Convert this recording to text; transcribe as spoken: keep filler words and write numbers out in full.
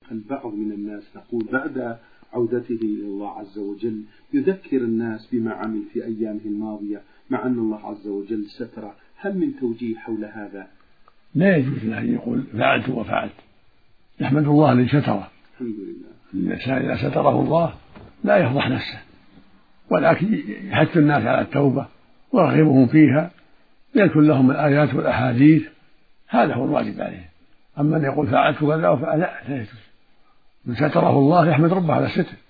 هل بعض من الناس نقول بعد عودته إلى الله عز وجل يذكر الناس بما عمل في أيامه الماضية مع أن الله عز وجل ستره؟ هل من توجيه حول هذا؟ لا يجوز له أن يقول فعلت وفعلت، يحمد الله الذي ستره. الحمد لله. الإنسان إذا ستره الله لا يفضح نفسه، ولكن يحث الناس على التوبة ويرغبهم فيها، يذكر لهم الآيات والأحاديث، هذا هو الواجب عليه. أما أن يقول فعلت كذا وفعل لا، لا يجوز. من ستره الله يحمد ربه على الستر.